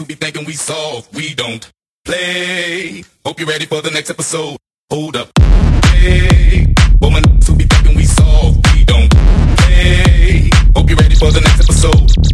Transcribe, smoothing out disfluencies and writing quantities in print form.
who be thinking we soft, we don't play. Hope you're ready for the next episode. Hold up. Hey, woman who be thinking we soft, we don't play. Hope you're ready for the next episode.